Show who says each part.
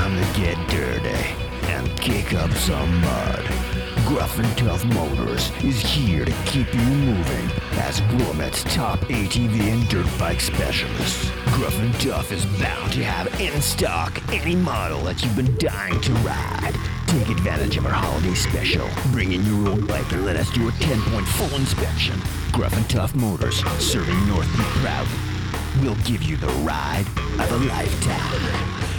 Speaker 1: time to get dirty and kick up some mud. Gruff and Tough Motors is here to keep you moving as Wilmet's top ATV and dirt bike specialist. Gruff and Tough is bound to have in stock any model that you've been dying to ride. Take advantage of our holiday special. Bring in your old bike and let us do a 10-point full inspection. Gruff and Tough Motors, serving North Peak proudly. We'll give you the ride of a lifetime.